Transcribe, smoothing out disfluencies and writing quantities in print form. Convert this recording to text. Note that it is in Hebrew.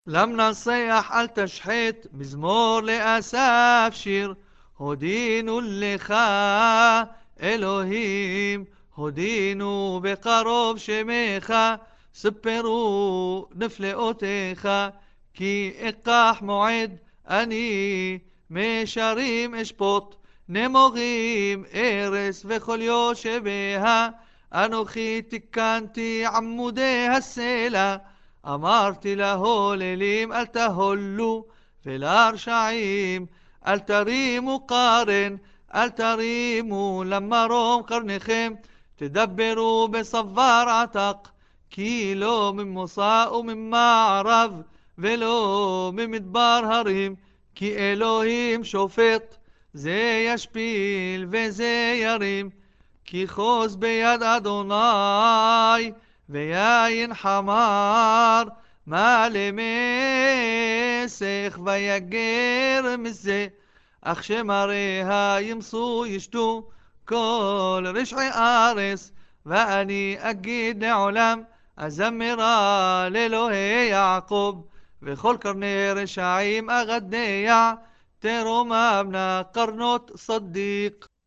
لم نصيح أل تشحت مزمور لأساف شير هدينو لך אלוהים הודינו בקרוב שמך ספרו נפלאותיך כי אקח מועד אני מישרים אשפוט נמורים ארץ וכל יושביה אנוכי תיקנתי עמודי הסלע אמרתי להוללים אל תהולו ולרשעים אל תרימו קרן אל תרימו למרום קרניכם תדברו בסבר עתק כי לא ממוצא וממערב ולא ממדבר הרים כי אלוהים שופט זה ישפיל וזה ירים כי חוז ביד אדוני ויין חמר מעלה מסך ויגר מזה אך שמריה ימסו ישתו כל רשעי ארץ ואני אגיד לעולם אזמרה לאלוהי יעקב וכל קרני רשעים אגדיה תרוממנה קרנות צדיק